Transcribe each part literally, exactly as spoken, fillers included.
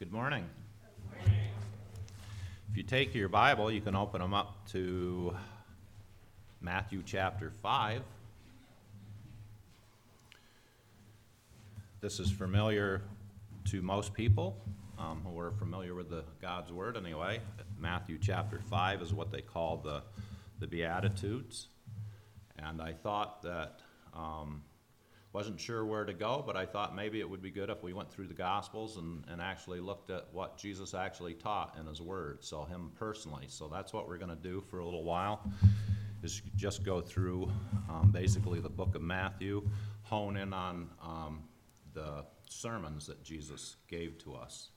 Good morning. Good morning. If you take your Bible, you can open them up to Matthew chapter five. This is familiar to most people um, who are familiar with the God's Word anyway. Matthew chapter five is what they call the, the Beatitudes. And I thought that, um, wasn't sure where to go, but I thought maybe it would be good if we went through the Gospels and, and actually looked at what Jesus actually taught in his Word, so him personally. So that's what we're going to do for a little while, is just go through um, basically the book of Matthew, hone in on um, the sermons that Jesus gave to us.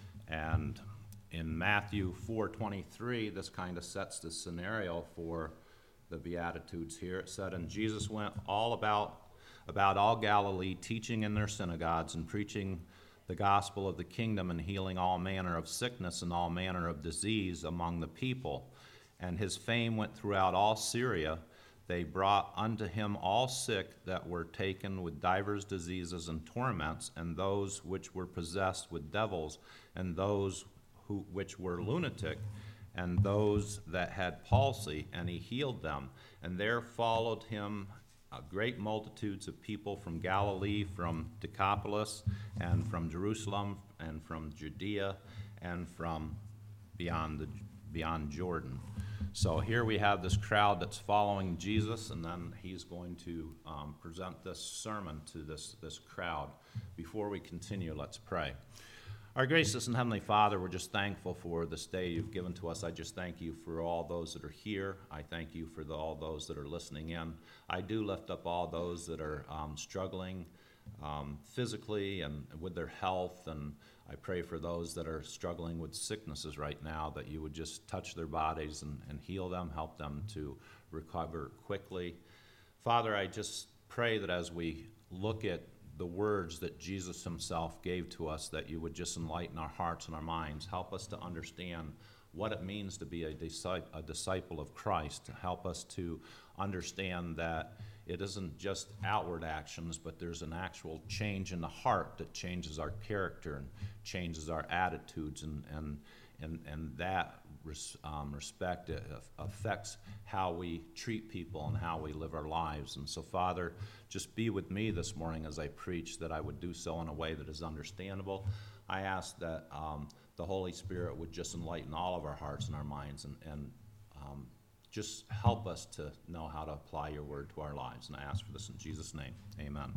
And in Matthew four twenty-three, this kind of sets the scenario for the Beatitudes here. It said, "And Jesus went all about about all Galilee, teaching in their synagogues and preaching the gospel of the kingdom and healing all manner of sickness and all manner of disease among the people. And his fame went throughout all Syria. They brought unto him all sick that were taken with divers diseases and torments, and those which were possessed with devils, and those who which were lunatic, and those that had palsy, and he healed them. And there followed him Uh, great multitudes of people from Galilee, from Decapolis, and from Jerusalem, and from Judea, and from beyond the beyond Jordan." So here we have this crowd that's following Jesus, and then he's going to um, present this sermon to this, this crowd. Before we continue, let's pray. Our gracious and Heavenly Father, we're just thankful for this day you've given to us. I just thank you for all those that are here. I thank you for the, all those that are listening in. I do lift up all those that are um, struggling um, physically and with their health, and I pray for those that are struggling with sicknesses right now, that you would just touch their bodies and, and heal them, help them to recover quickly. Father, I just pray that as we look at the words that Jesus himself gave to us, that you would just enlighten our hearts and our minds. Help us to understand what it means to be a disciple, a disciple of Christ. Help us to understand that it isn't just outward actions, but there's an actual change in the heart that changes our character and changes our attitudes, and and and, and that res, um, respect affects how we treat people and how we live our lives. And so, Father, just be with me this morning as I preach, that I would do so in a way that is understandable. I ask that um, the Holy Spirit would just enlighten all of our hearts and our minds, and, and um, just help us to know how to apply your word to our lives. And I ask for this in Jesus' name. Amen.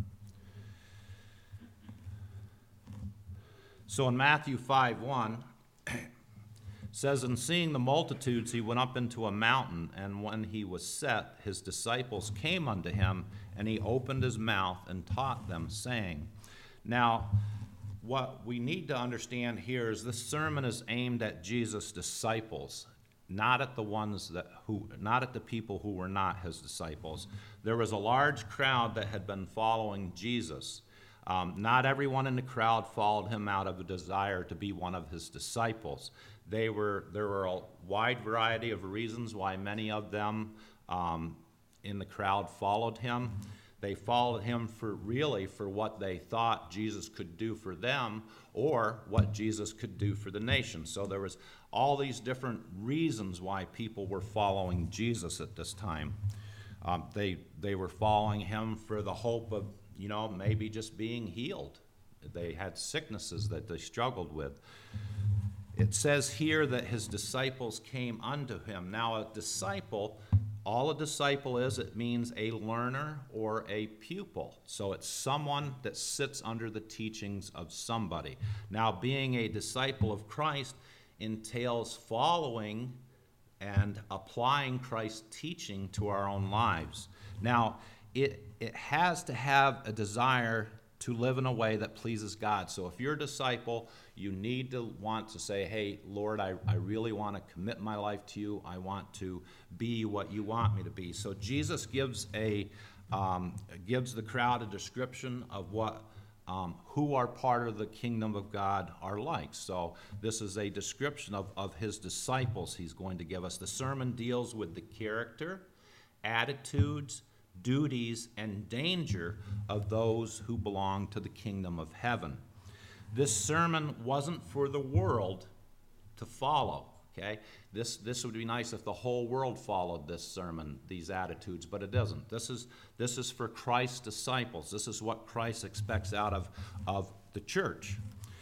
So in Matthew five one, says, "And seeing the multitudes, he went up into a mountain, and when he was set, his disciples came unto him, and he opened his mouth and taught them, saying." Now, what we need to understand here is this sermon is aimed at Jesus' disciples, not at the ones that who, not at the people who were not his disciples. There was a large crowd that had been following Jesus. Um, not everyone in the crowd followed him out of a desire to be one of his disciples. They were there were a wide variety of reasons why many of them um, in the crowd followed him. They followed him for really for what they thought Jesus could do for them, or what Jesus could do for the nation. So there was all these different reasons why people were following Jesus at this time. Um, they they were following him for the hope of, you know, maybe just being healed. They had sicknesses that they struggled with. It says here that his disciples came unto him. Now, a disciple, all a disciple is, it means a learner or a pupil. So it's someone that sits under the teachings of somebody. Now, being a disciple of Christ entails following and applying Christ's teaching to our own lives. Now, it it has to have a desire to live in a way that pleases God. So if you're a disciple, you need to want to say, "Hey, Lord, I, I really want to commit my life to you. I want to be what you want me to be." So Jesus gives a um, gives the crowd a description of what um, who are part of the kingdom of God are like. So this is a description of, of his disciples he's going to give us. The sermon deals with the character, attitudes, duties, and danger of those who belong to the kingdom of heaven. This sermon wasn't for the world to follow, okay? This, this would be nice if the whole world followed this sermon, these attitudes, but it doesn't. This is, this is for Christ's disciples. This is what Christ expects out of, of the church.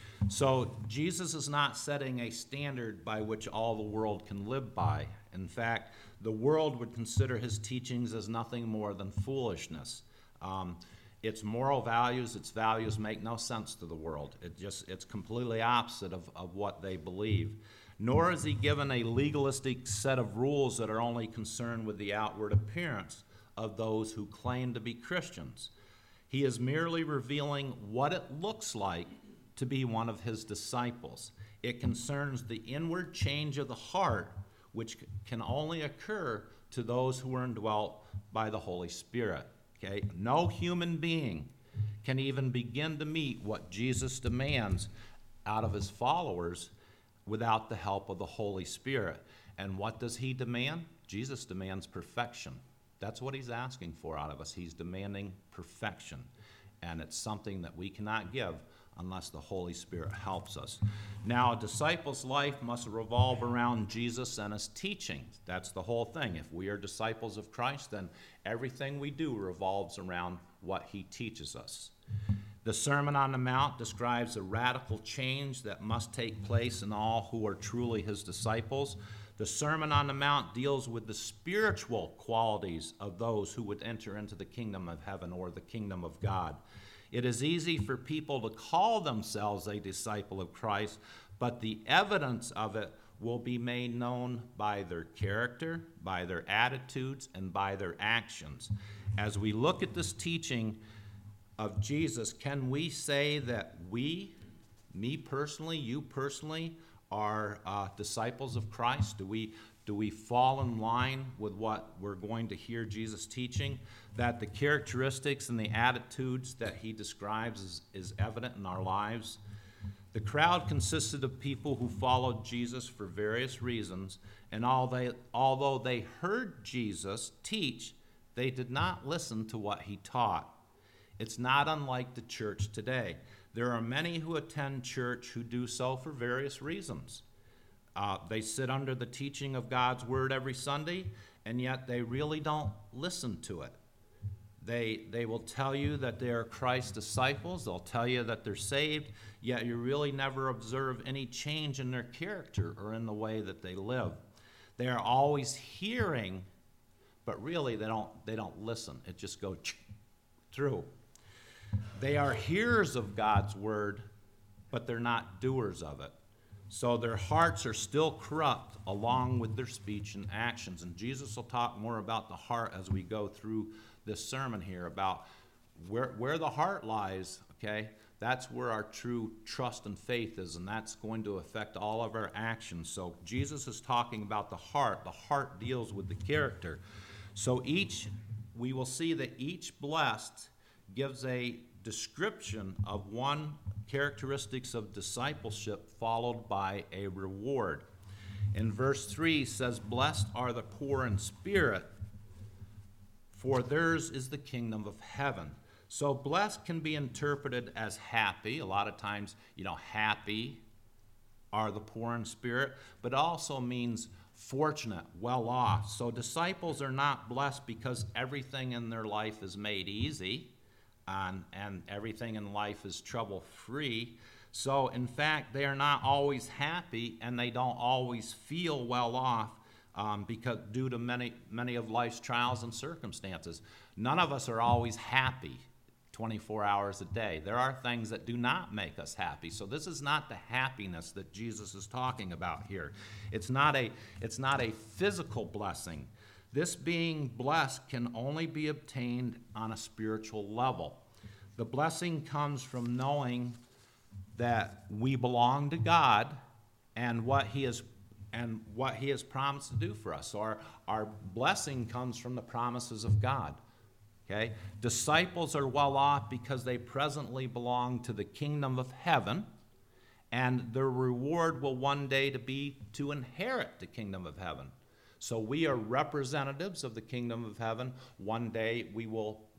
So Jesus is not setting a standard by which all the world can live by. In fact, the world would consider his teachings as nothing more than foolishness. Um, its moral values, its values make no sense to the world. It just, it's completely opposite of, of what they believe. Nor is he given a legalistic set of rules that are only concerned with the outward appearance of those who claim to be Christians. He is merely revealing what it looks like to be one of his disciples. It concerns the inward change of the heart, which can only occur to those who are indwelt by the Holy Spirit. Okay? No human being can even begin to meet what Jesus demands out of his followers without the help of the Holy Spirit. And what does he demand? Jesus demands perfection. That's what he's asking for out of us. He's demanding perfection. And it's something that we cannot give unless the Holy Spirit helps us. Now, a disciple's life must revolve around Jesus and his teachings. That's the whole thing. If we are disciples of Christ, then everything we do revolves around what he teaches us. The Sermon on the Mount describes a radical change that must take place in all who are truly his disciples. The Sermon on the Mount deals with the spiritual qualities of those who would enter into the kingdom of heaven or the kingdom of God. It is easy for people to call themselves a disciple of Christ, but the evidence of it will be made known by their character, by their attitudes, and by their actions. As we look at this teaching of Jesus, can we say that we, me personally, you personally, are uh, disciples of Christ? Do we do we fall in line with what we're going to hear Jesus teaching? That the characteristics and the attitudes that he describes is, is evident in our lives? The crowd consisted of people who followed Jesus for various reasons, and all they, although they heard Jesus teach, they did not listen to what he taught. It's not unlike the church today. There are many who attend church who do so for various reasons. Uh, they sit under the teaching of God's word every Sunday, and yet they really don't listen to it. They, they will tell you that they are Christ's disciples. They'll tell you that they're saved, yet you really never observe any change in their character or in the way that they live. They are always hearing, but really they don't, they don't listen. It just goes through. They are hearers of God's word, but they're not doers of it. So their hearts are still corrupt along with their speech and actions. And Jesus will talk more about the heart as we go through this sermon here, about where, where the heart lies, okay? That's where our true trust and faith is, and that's going to affect all of our actions. So Jesus is talking about the heart. The heart deals with the character. So each, we will see that each blessed gives a description of one characteristics of discipleship followed by a reward. In verse three says, "Blessed are the poor in spirit, for theirs is the kingdom of heaven." So blessed can be interpreted as happy. A lot of times, you know, happy are the poor in spirit, but also means fortunate, well off. So disciples are not blessed because everything in their life is made easy. And, and everything in life is trouble-free. So, in fact, they are not always happy, and they don't always feel well off um, because due to many, many of life's trials and circumstances. None of us are always happy twenty-four hours a day. There are things that do not make us happy. So this is not the happiness that Jesus is talking about here. It's not a, it's not a physical blessing. This being blessed can only be obtained on a spiritual level. The blessing comes from knowing that we belong to God and what He has and what He has promised to do for us. So our, our blessing comes from the promises of God. Okay? Disciples are well off because they presently belong to the kingdom of heaven, and their reward will one day to be to inherit the kingdom of heaven. So we are representatives of the kingdom of heaven. One day we will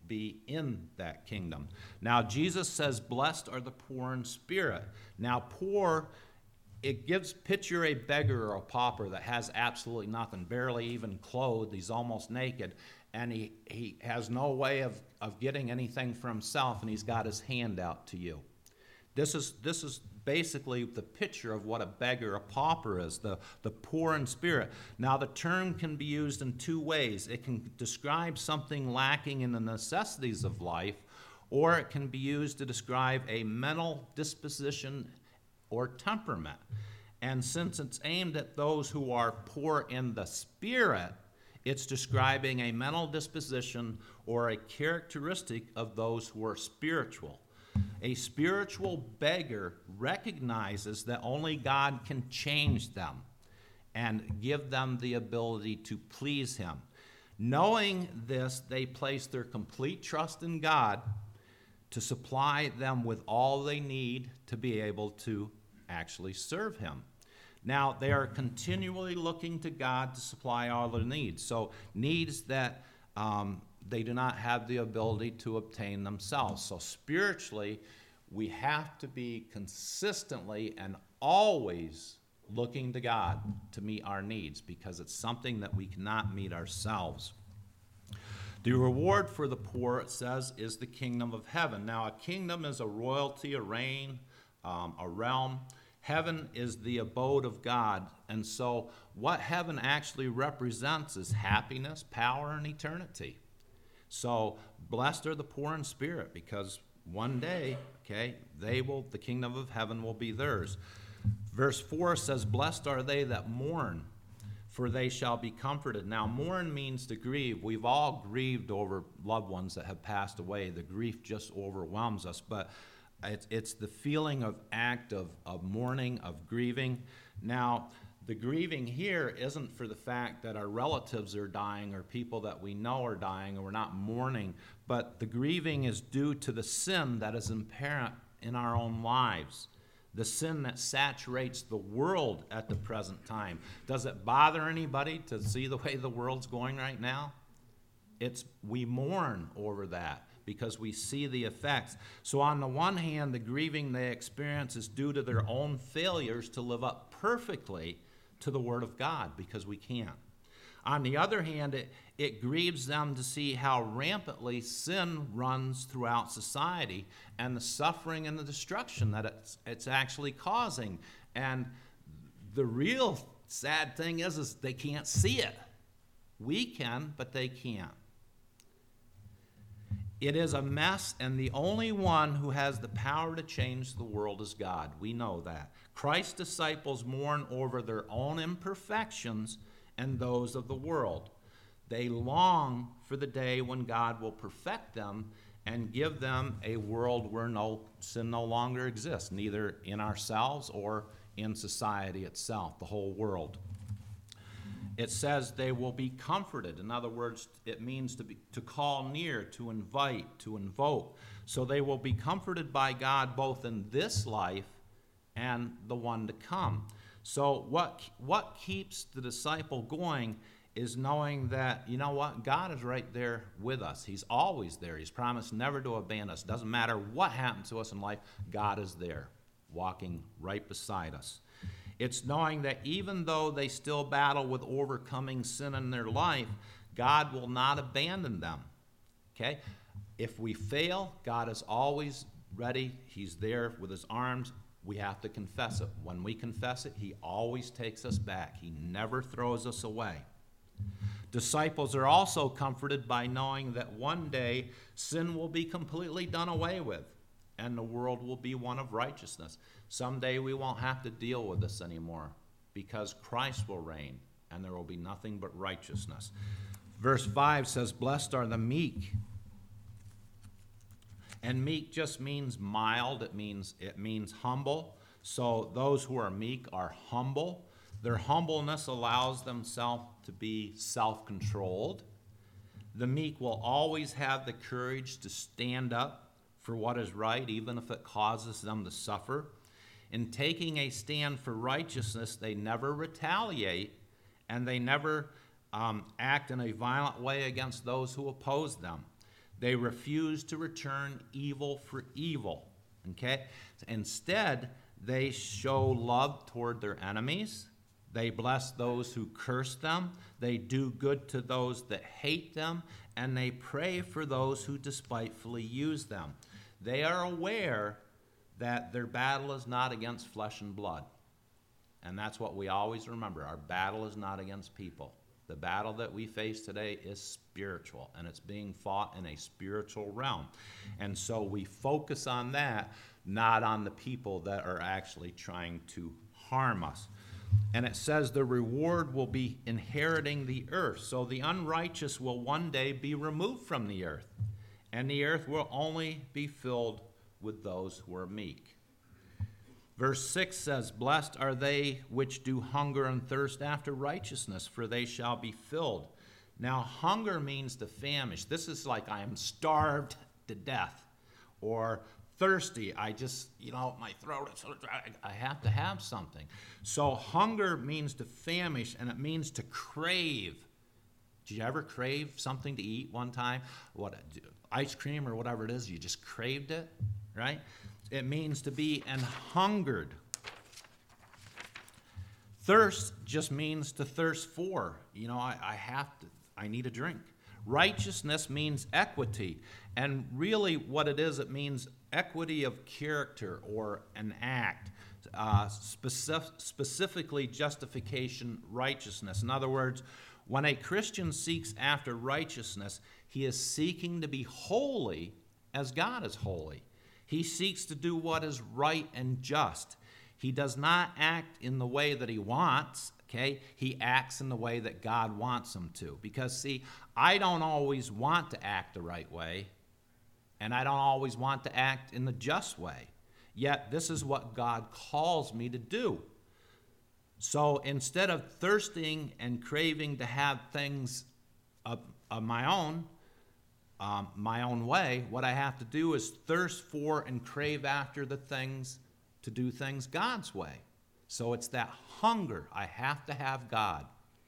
be in that kingdom. Now, Jesus says, blessed are the poor in spirit. Now, poor, it gives, picture a beggar or a pauper that has absolutely nothing, barely even clothed. He's almost naked, and he, he has no way of, of getting anything for himself, and he's got his hand out to you. This is, this is basically the picture of what a beggar, a pauper is, the, the poor in spirit. Now, the term can be used in two ways. It can describe something lacking in the necessities of life, or it can be used to describe a mental disposition or temperament. And since it's aimed at those who are poor in the spirit, it's describing a mental disposition or a characteristic of those who are spiritual. A spiritual beggar recognizes that only God can change them and give them the ability to please him. Knowing this, they place their complete trust in God to supply them with all they need to be able to actually serve him. Now, they are continually looking to God to supply all their needs. So needs that um, they do not have the ability to obtain themselves. So spiritually, we have to be consistently and always looking to God to meet our needs, because it's something that we cannot meet ourselves. The reward for the poor, it says, is the kingdom of heaven. Now, a kingdom is a royalty, a reign, um, a realm. Heaven is the abode of God. And so what heaven actually represents is happiness, power, and eternity. So blessed are the poor in spirit, because one day, okay, they will, the kingdom of heaven will be theirs. Verse four says, blessed are they that mourn, for they shall be comforted. Now, mourn means to grieve. We've all grieved over loved ones that have passed away. The grief just overwhelms us, but it's, it's the feeling of act of, of mourning, of grieving. Now, the grieving here isn't for the fact that our relatives are dying or people that we know are dying and we're not mourning, but the grieving is due to the sin that is inherent in our own lives, the sin that saturates the world at the present time. Does it bother anybody to see the way the world's going right now? It's, we mourn over that because we see the effects. So on the one hand, the grieving they experience is due to their own failures to live up perfectly to the Word of God, because we can't. On the other hand, it, it grieves them to see how rampantly sin runs throughout society and the suffering and the destruction that it's, it's actually causing. And the real sad thing is, is they can't see it. We can, but they can't. It is a mess, and the only one who has the power to change the world is God. We know that. Christ's disciples mourn over their own imperfections and those of the world. They long for the day when God will perfect them and give them a world where no sin no longer exists, neither in ourselves or in society itself, the whole world. It says they will be comforted. In other words, it means to be, to call near, to invite, to invoke. So they will be comforted by God both in this life and the one to come. So what, what keeps the disciple going is knowing that, you know what, God is right there with us. He's always there. He's promised never to abandon us. Doesn't matter what happens to us in life, God is there, walking right beside us. It's knowing that even though they still battle with overcoming sin in their life, God will not abandon them. Okay? If we fail, God is always ready. He's there with his arms. We have to confess it. When we confess it, he always takes us back. He never throws us away. Disciples are also comforted by knowing that one day sin will be completely done away with, and the world will be one of righteousness. Someday we won't have to deal with this anymore, because Christ will reign, and there will be nothing but righteousness. Verse five says, blessed are the meek. And meek just means mild. It means, it means humble. So those who are meek are humble. Their humbleness allows themselves to be self-controlled. The meek will always have the courage to stand up for what is right, even if it causes them to suffer. In taking a stand for righteousness, they never retaliate, and they never um, act in a violent way against those who oppose them. They refuse to return evil for evil. Okay? Instead, they show love toward their enemies. They bless those who curse them. They do good to those that hate them. And they pray for those who despitefully use them. They are aware that their battle is not against flesh and blood. And that's what we always remember. Our battle is not against people. The battle that we face today is spiritual, and it's being fought in a spiritual realm. And so we focus on that, not on the people that are actually trying to harm us. And it says the reward will be inheriting the earth. So the unrighteous will one day be removed from the earth, and the earth will only be filled with those who are meek. Verse six says, blessed are they which do hunger and thirst after righteousness, for they shall be filled. Now, hunger means to famish. This is like I am starved to death. Or thirsty, I just, you know, my throat, is, I have to have something. So hunger means to famish, and it means to crave. Did you ever crave something to eat one time? What, ice cream or whatever it is, you just craved it, right? It means to be an hungered. Thirst just means to thirst for. You know, I, I have to, I need a drink. Righteousness means equity. And really what it is, it means equity of character or an act. Uh, specific, specifically justification, righteousness. In other words, when a Christian seeks after righteousness, he is seeking to be holy as God is holy. He seeks to do what is right and just. He does not act in the way that he wants, okay? He acts in the way that God wants him to. Because, see, I don't always want to act the right way, and I don't always want to act in the just way. Yet, this is what God calls me to do. So, instead of thirsting and craving to have things of, of my own, Um, my own way, what I have to do is thirst for and crave after the things, to do things God's way. So it's that hunger. I have to have God.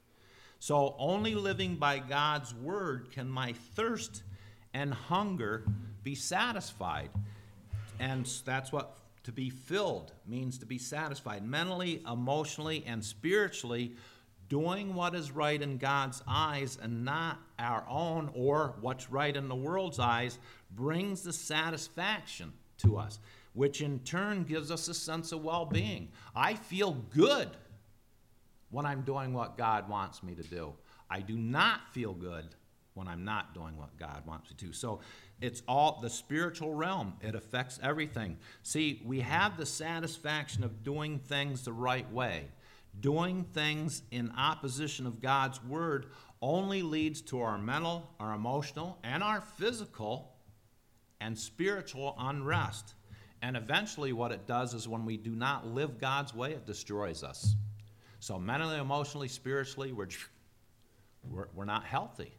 So only living by God's word can my thirst and hunger be satisfied. And that's what to be filled means, to be satisfied mentally, emotionally, and spiritually, doing what is right in God's eyes and not our own, or what's right in the world's eyes, brings the satisfaction to us, which in turn gives us a sense of well-being. I feel good when I'm doing what God wants me to do. I do not feel good when I'm not doing what God wants me to. So it's all the spiritual realm. It affects everything. See, we have the satisfaction of doing things the right way. Doing things in opposition of God's word only leads to our mental, our emotional, and our physical and spiritual unrest. And eventually what it does is when we do not live God's way, it destroys us. So mentally, emotionally, spiritually, we're, we're, we're not healthy.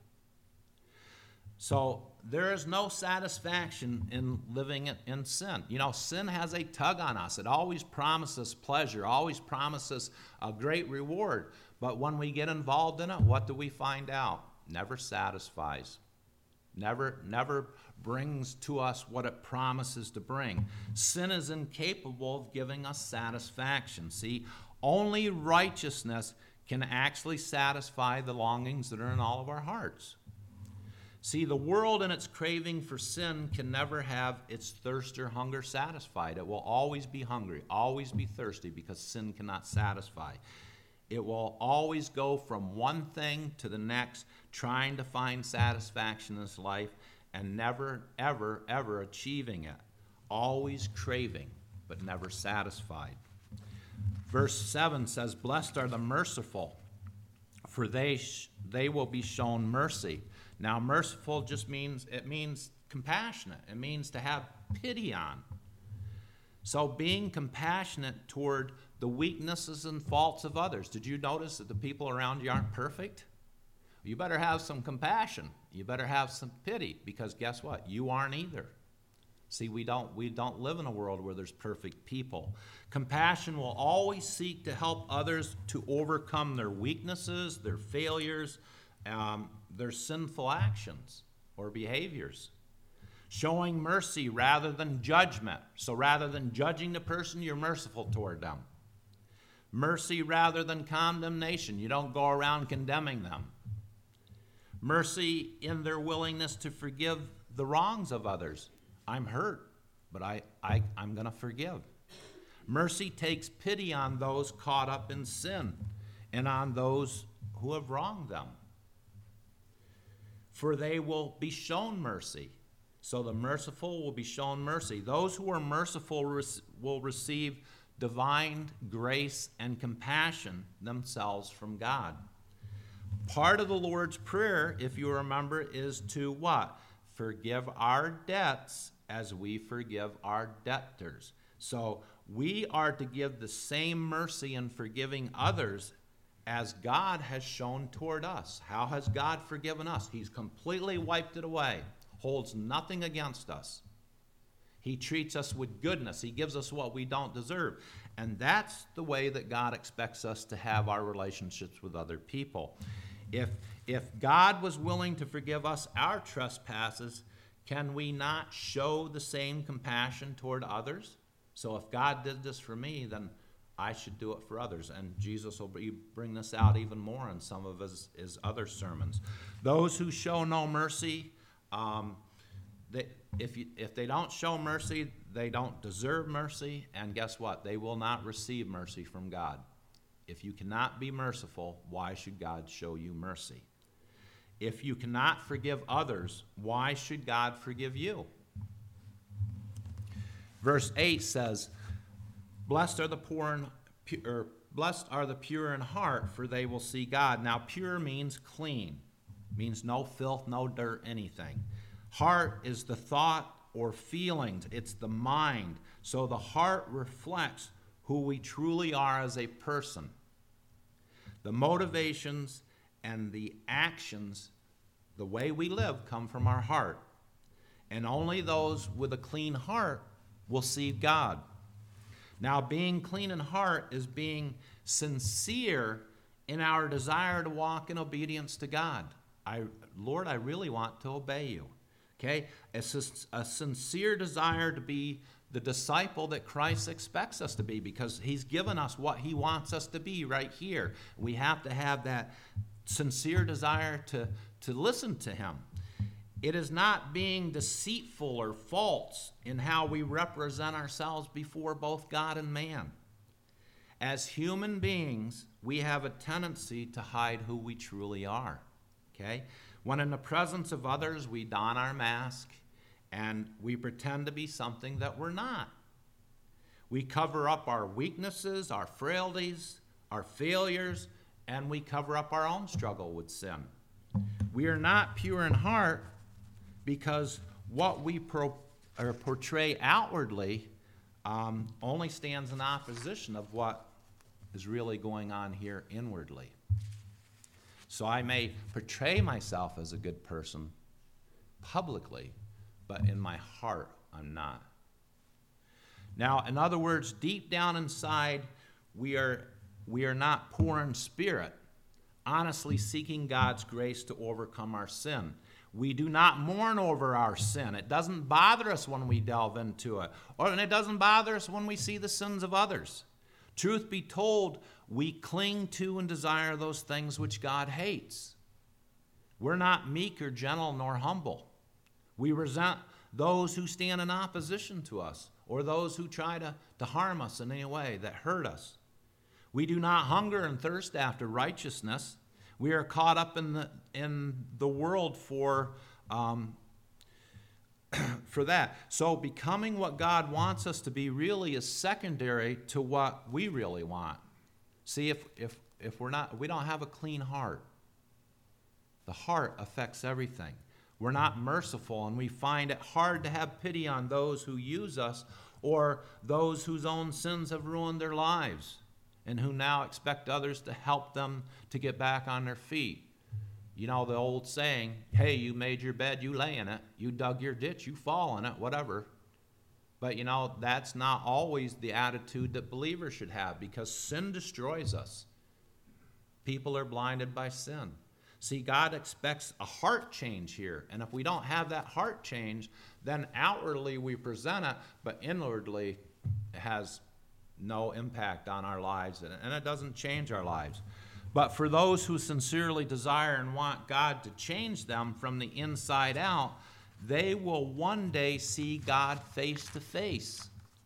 So there is no satisfaction in living in sin. You know, sin has a tug on us. It always promises pleasure, always promises a great reward. But when we get involved in it, what do we find out? Never satisfies. Never, never brings to us what it promises to bring. Sin is incapable of giving us satisfaction. See, only righteousness can actually satisfy the longings that are in all of our hearts. See, the world and its craving for sin can never have its thirst or hunger satisfied. It will always be hungry, always be thirsty, because sin cannot satisfy. It will always go from one thing to the next, trying to find satisfaction in this life and never, ever, ever achieving it. Always craving, but never satisfied. Verse seven says, blessed are the merciful, for they, sh- they will be shown mercy. Now, merciful just means, it means compassionate. It means to have pity on. So being compassionate toward the weaknesses and faults of others. Did you notice that the people around you aren't perfect? You better have some compassion. You better have some pity, because guess what? You aren't either. See, we don't, we don't live in a world where there's perfect people. Compassion will always seek to help others to overcome their weaknesses, their failures, um, their sinful actions or behaviors. Showing mercy rather than judgment. So rather than judging the person, you're merciful toward them. Mercy rather than condemnation. You don't go around condemning them. Mercy in their willingness to forgive the wrongs of others. I'm hurt, but I, I, I'm going to forgive. Mercy takes pity on those caught up in sin and on those who have wronged them. For they will be shown mercy. So the merciful will be shown mercy. Those who are merciful will receive divine grace and compassion themselves from God. Part of the Lord's Prayer, if you remember, is to what? Forgive our debts as we forgive our debtors. So we are to give the same mercy in forgiving others as God has shown toward us. How has God forgiven us? He's completely wiped it away, holds nothing against us. He treats us with goodness. He gives us what we don't deserve. And that's the way that God expects us to have our relationships with other people. If, if God was willing to forgive us our trespasses, can we not show the same compassion toward others? So if God did this for me, then I should do it for others. And Jesus will be, bring this out even more in some of his, his other sermons. Those who show no mercy, um, they, if, you, if they don't show mercy, they don't deserve mercy. And guess what? They will not receive mercy from God. If you cannot be merciful, why should God show you mercy? If you cannot forgive others, why should God forgive you? Verse eight says, Blessed are the poor in, or blessed are the pure in heart, for they will see God. Now, pure means clean, means no filth, no dirt, anything. Heart is the thought or feelings. It's the mind. So the heart reflects who we truly are as a person. The motivations and the actions, the way we live, come from our heart. And only those with a clean heart will see God. Now, being clean in heart is being sincere in our desire to walk in obedience to God. I, Lord, I really want to obey you. Okay? It's a, a sincere desire to be the disciple that Christ expects us to be, because he's given us what he wants us to be right here. We have to have that sincere desire to, to listen to him. It is not being deceitful or false in how we represent ourselves before both God and man. As human beings, we have a tendency to hide who we truly are. Okay? When in the presence of others, we don our mask and we pretend to be something that we're not. We cover up our weaknesses, our frailties, our failures, and we cover up our own struggle with sin. We are not pure in heart because what we pro- or portray outwardly um, only stands in opposition of what is really going on here inwardly. So I may portray myself as a good person publicly, but in my heart, I'm not. Now, in other words, deep down inside, we are, we are not poor in spirit, honestly seeking God's grace to overcome our sin. We do not mourn over our sin. It doesn't bother us when we delve into it, or and it doesn't bother us when we see the sins of others. Truth be told, we cling to and desire those things which God hates. We're not meek or gentle nor humble. We resent those who stand in opposition to us, or those who try to, to harm us in any way, that hurt us. We do not hunger and thirst after righteousness. We are caught up in the in the world for um, for that. So becoming what God wants us to be really is secondary to what we really want. See, if if if we're not, we don't have a clean heart. The heart affects everything. We're not merciful, and we find it hard to have pity on those who use us or those whose own sins have ruined their lives and who now expect others to help them to get back on their feet. You know the old saying, hey, you made your bed, you lay in it. You dug your ditch, you fall in it, whatever. But, you know, that's not always the attitude that believers should have, because sin destroys us. People are blinded by sin. See, God expects a heart change here. And if we don't have that heart change, then outwardly we present it, but inwardly it has no impact on our lives, and it doesn't change our lives. But for those who sincerely desire and want God to change them from the inside out, they will one day see God face to face.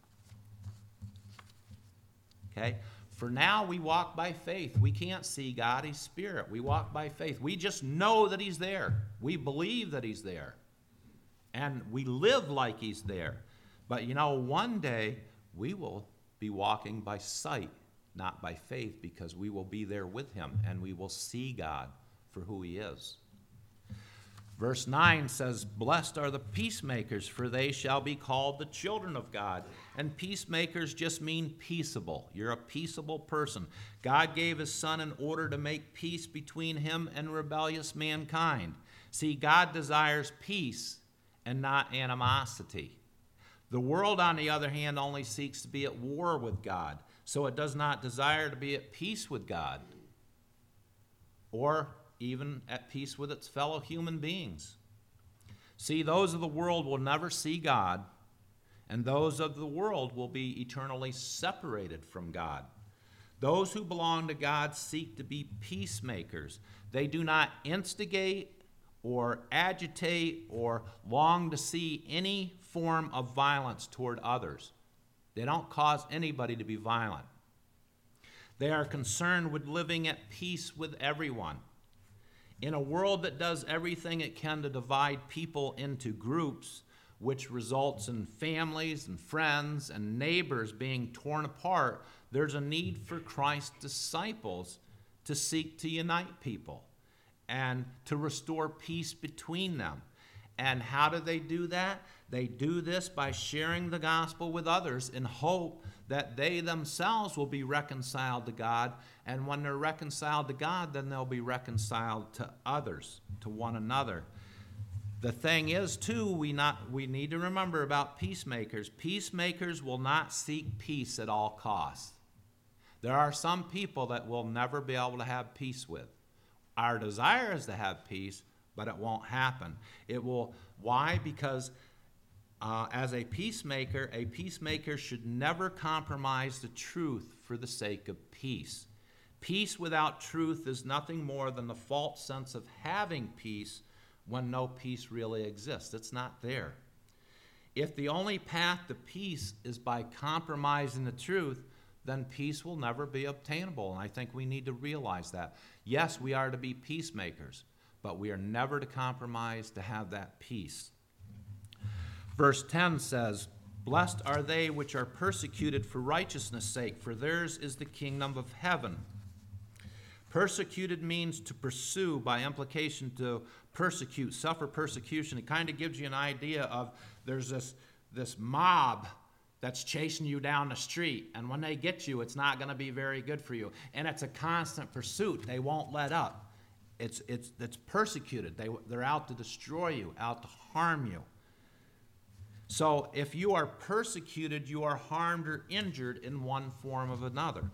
Okay? For now, we walk by faith. We can't see God. He's spirit. We walk by faith. We just know that he's there. We believe that he's there. And we live like he's there. But you know, one day we will be walking by sight, not by faith, because we will be there with him and we will see God for who he is. Verse nine says, "Blessed are the peacemakers, for they shall be called the children of God." And peacemakers just mean peaceable. You're a peaceable person. God gave his son in order to make peace between him and rebellious mankind. See, God desires peace and not animosity. The world, on the other hand, only seeks to be at war with God, so it does not desire to be at peace with God or even at peace with its fellow human beings. See, those of the world will never see God, and those of the world will be eternally separated from God. Those who belong to God seek to be peacemakers. They do not instigate or agitate or long to see any form of violence toward others. They don't cause anybody to be violent. They are concerned with living at peace with everyone. In a world that does everything it can to divide people into groups, which results in families and friends and neighbors being torn apart, there's a need for Christ's disciples to seek to unite people and to restore peace between them. And how do they do that? They do this by sharing the gospel with others in hope that they themselves will be reconciled to God. And when they're reconciled to God, then they'll be reconciled to others, to one another. The thing is, too, we not we need to remember about peacemakers. Peacemakers will not seek peace at all costs. There are some people that we'll never be able to have peace with. Our desire is to have peace, but it won't happen. It will, why? Because uh, as a peacemaker, a peacemaker should never compromise the truth for the sake of peace. Peace without truth is nothing more than the false sense of having peace when no peace really exists. It's not there. If the only path to peace is by compromising the truth, then peace will never be obtainable. And I think we need to realize that. Yes, we are to be peacemakers, but we are never to compromise to have that peace. Verse ten says, "Blessed are they which are persecuted for righteousness' sake, for theirs is the kingdom of heaven." Persecuted means to pursue, by implication to persecute, suffer persecution. It kind of gives you an idea of there's this, this mob that's chasing you down the street, and when they get you, it's not going to be very good for you. And it's a constant pursuit. They won't let up. It's, it's, it's persecuted. They, they're out to destroy you, out to harm you. So if you are persecuted, you are harmed or injured in one form or another.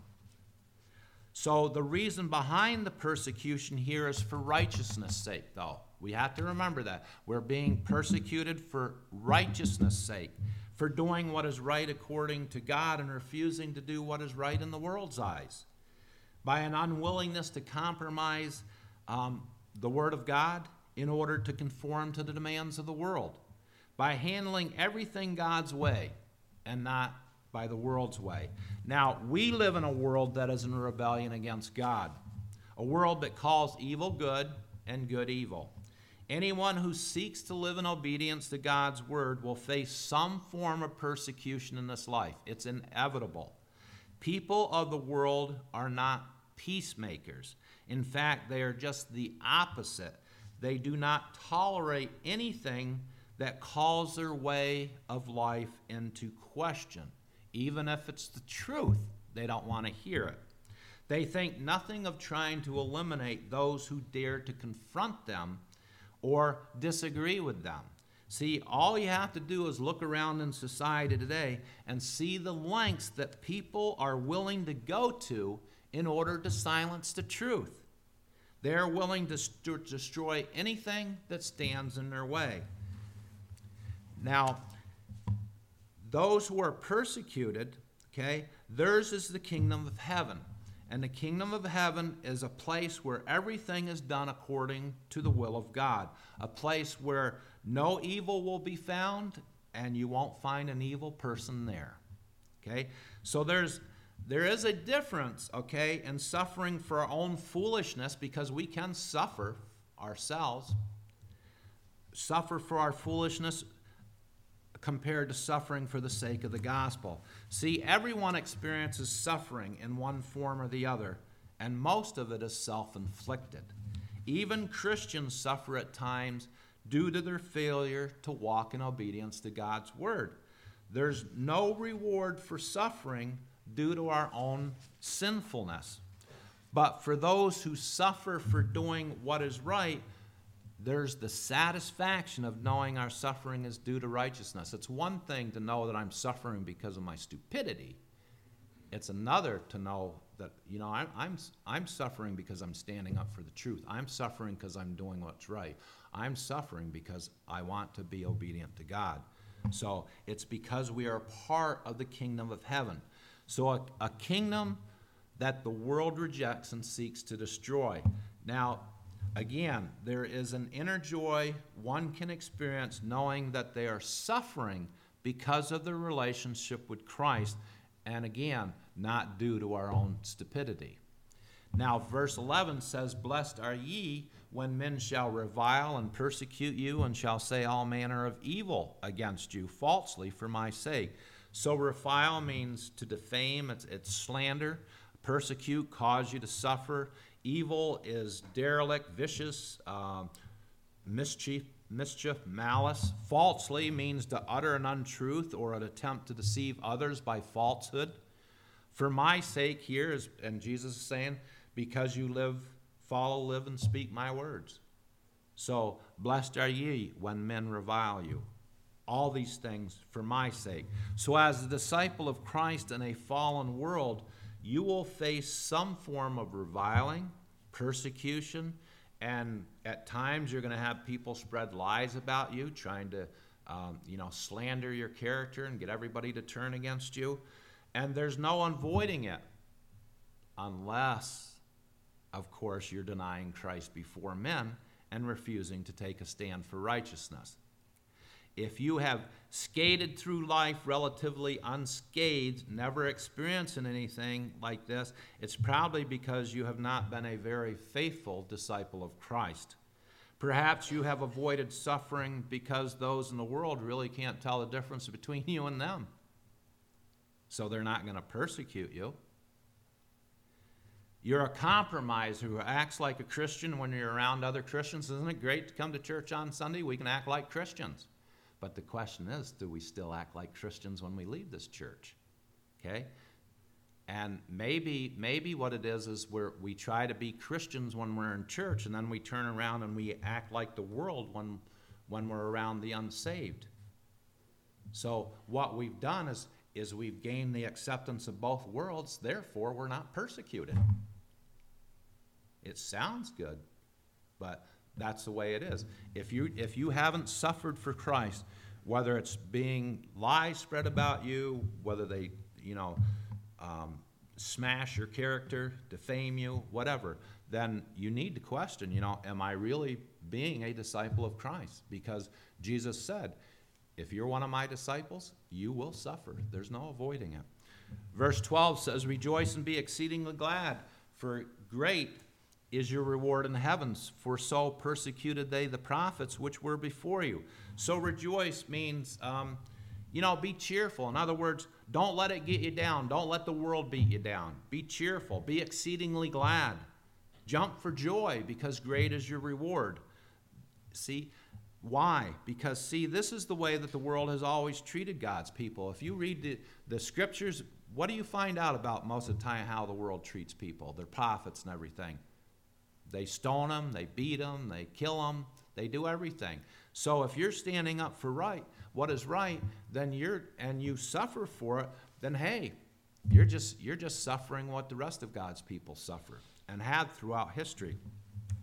So the reason behind the persecution here is for righteousness' sake, though. We have to remember that. We're being persecuted for righteousness' sake, for doing what is right according to God and refusing to do what is right in the world's eyes. By an unwillingness to compromise um, the Word of God in order to conform to the demands of the world. By handling everything God's way and not by the world's way. Now, we live in a world that is in rebellion against God, a world that calls evil good and good evil. Anyone who seeks to live in obedience to God's word will face some form of persecution in this life. It's inevitable. People of the world are not peacemakers. In fact, they are just the opposite. They do not tolerate anything that calls their way of life into question. Even if it's the truth, they don't want to hear it. They think nothing of trying to eliminate those who dare to confront them or disagree with them. See, all you have to do is look around in society today and see the lengths that people are willing to go to in order to silence the truth. They're willing to st- destroy anything that stands in their way. Now, those who are persecuted, okay, theirs is the kingdom of heaven. And the kingdom of heaven is a place where everything is done according to the will of God. A place where no evil will be found, and you won't find an evil person there. Okay? So there's there is a difference, okay, in suffering for our own foolishness, because we can suffer ourselves. Suffer for our foolishness compared to suffering for the sake of the gospel. See, everyone experiences suffering in one form or the other, and most of it is self-inflicted. Even Christians suffer at times due to their failure to walk in obedience to God's word. There's no reward for suffering due to our own sinfulness. But for those who suffer for doing what is right, there's the satisfaction of knowing our suffering is due to righteousness. It's one thing to know that I'm suffering because of my stupidity. It's another to know that, you know, I'm, I'm, I'm suffering because I'm standing up for the truth. I'm suffering because I'm doing what's right. I'm suffering because I want to be obedient to God. So it's because we are part of the kingdom of heaven. So a, a kingdom that the world rejects and seeks to destroy. Now, again, there is an inner joy one can experience knowing that they are suffering because of their relationship with Christ, and again, not due to our own stupidity. Now, verse eleven says, "Blessed are ye when men shall revile and persecute you, and shall say all manner of evil against you falsely for my sake." So revile means to defame, it's, it's slander. Persecute, cause you to suffer. Evil is derelict, vicious, um, mischief, mischief, malice. Falsely means to utter an untruth or an attempt to deceive others by falsehood. For my sake here, is, and Jesus is saying, because you live, follow, live, and speak my words. So, blessed are ye when men revile you. All these things for my sake. So as a disciple of Christ in a fallen world, you will face some form of reviling, persecution, and at times you're going to have people spread lies about you, trying to um, you know, slander your character and get everybody to turn against you. And there's no avoiding it unless, of course, you're denying Christ before men and refusing to take a stand for righteousness. If you have skated through life relatively unscathed, never experiencing anything like this, it's probably because you have not been a very faithful disciple of Christ. Perhaps you have avoided suffering because those in the world really can't tell the difference between you and them. So they're not going to persecute you. You're a compromiser who acts like a Christian when you're around other Christians. Isn't it great to come to church on Sunday? We can act like Christians. But the question is, do we still act like Christians when we leave this church? Okay? And maybe maybe what it is is we're, we try to be Christians when we're in church, and then we turn around and we act like the world when, when we're around the unsaved. So what we've done is, is we've gained the acceptance of both worlds, therefore we're not persecuted. It sounds good, but that's the way it is. If you if you haven't suffered for Christ, whether it's being lies spread about you, whether they, you know, um, smash your character, defame you, whatever, then you need to question, you know, am I really being a disciple of Christ? Because Jesus said, if you're one of my disciples, you will suffer. There's no avoiding it. Verse twelve says, "Rejoice and be exceedingly glad, for great is your reward in the heavens, for so persecuted they the prophets which were before you." So rejoice means, um, you know, be cheerful. In other words, don't let it get you down. Don't let the world beat you down. Be cheerful. Be exceedingly glad. Jump for joy, because great is your reward. See, why? Because, see, this is the way that the world has always treated God's people. If you read the, the scriptures, what do you find out about most of the time how the world treats people, their prophets and everything? They stone them, they beat them, they kill them, they do everything. So if you're standing up for right, what is right, then you're, and you suffer for it, then hey, you're just, you're just suffering what the rest of God's people suffer and have throughout history.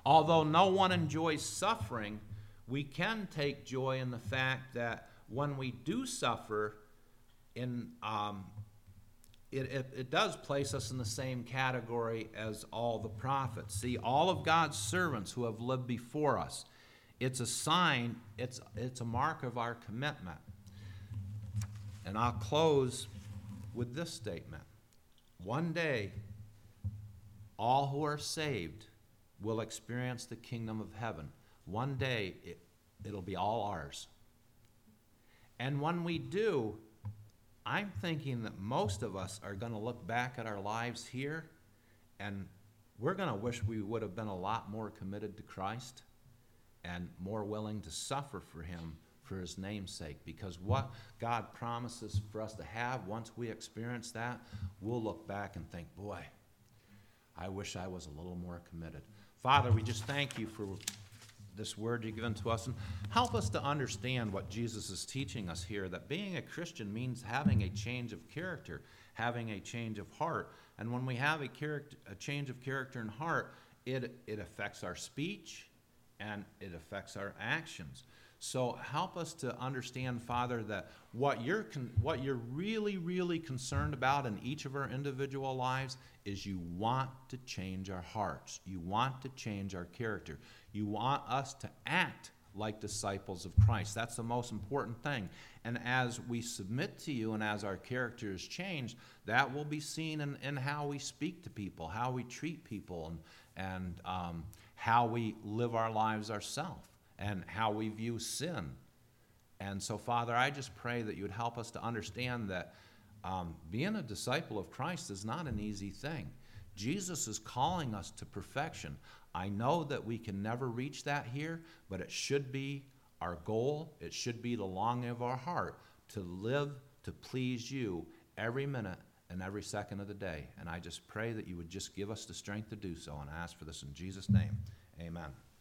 although no one enjoys suffering, we can take joy in the fact that when we do suffer, in um, it, it, it does place us in the same category as all the prophets. See, all of God's servants who have lived before us, it's a sign, it's, it's a mark of our commitment. And I'll close with this statement. One day, all who are saved will experience the kingdom of heaven. One day, it, it'll be all ours. And when we do, I'm thinking that most of us are going to look back at our lives here, and we're going to wish we would have been a lot more committed to Christ and more willing to suffer for him for his name's sake. Because what God promises for us to have, once we experience that, we'll look back and think, boy, I wish I was a little more committed. Father, we just thank you for this word you've given to us, and help us to understand what Jesus is teaching us here, that being a Christian means having a change of character, having a change of heart. And when we have a, character, a change of character and heart, it, it affects our speech and it affects our actions. So help us to understand, Father, that what you're con- what you're really, really concerned about in each of our individual lives is you want to change our hearts. You want to change our character. You want us to act like disciples of Christ. That's the most important thing. And as we submit to you and as our character is changed, that will be seen in, in how we speak to people, how we treat people, and, and um, how we live our lives ourselves, and how we view sin. And so, Father, I just pray that you would help us to understand that um, being a disciple of Christ is not an easy thing. Jesus is calling us to perfection. I know that we can never reach that here, but it should be our goal. It should be the longing of our heart to live to please you every minute and every second of the day. And I just pray that you would just give us the strength to do so, and I ask for this in Jesus' name. Amen.